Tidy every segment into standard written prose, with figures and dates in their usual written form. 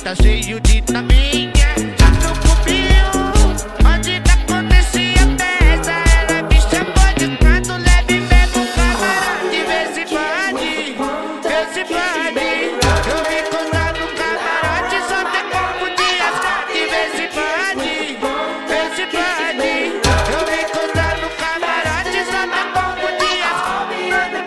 tá cheio de taminha. No cubinho, onde acontecia festa, ela me chamou de canto leve mesmo camarote. Vê se pode, vê se pode. Eu me encontrar no camarote, só tem como de asfalto. Vê se pode, vê se pode. Eu me encontrar no camarote, só tem como de asfalto.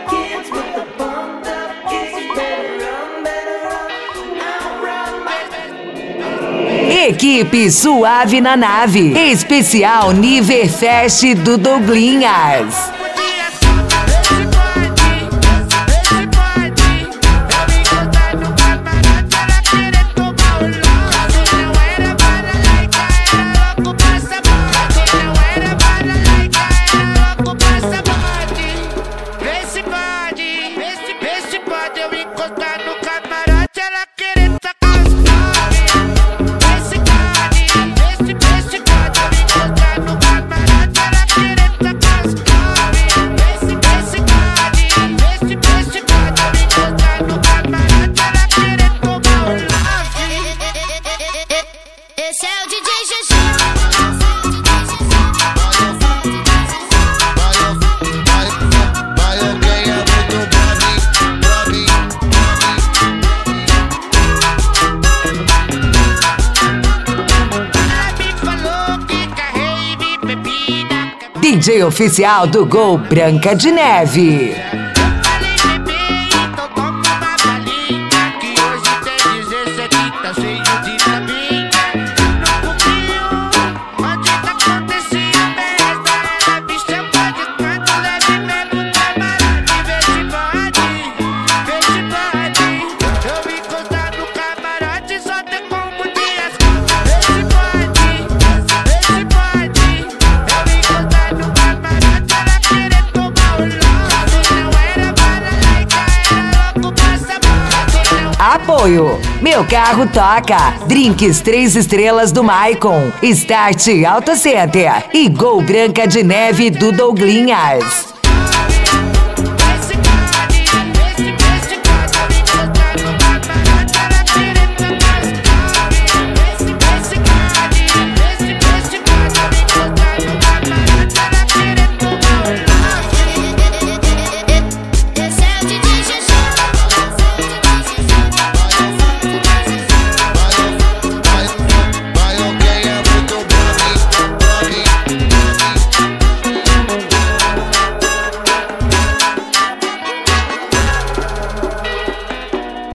Equipe Suave na Nave, especial Niverfest do Douglinhas. Esse é o DJ GG. Vai alguém é muito brave. Ela me falou que carrei bebida. DJ oficial do Gol Branca de Neve. Falei bebê, então toma uma balinha, que hoje tem 17 e tá cheio de taminha. No cubinho, onde acontecia festa, ela me chamou de canto leve mesmo camarote. Vê se pode, vê se pode. Eu me encostar no camarote, só tem como de asfalto. Vê se pode, vê se pode. Eu me encostar no camarote, ela querer tomar o lote. Não era balalaica, era louco passaporte. Apoio: Meu Carro Toca, Drinks 3 Estrelas do Maicon, Start Auto Center e Gol Branca de Neve do Douglinhas.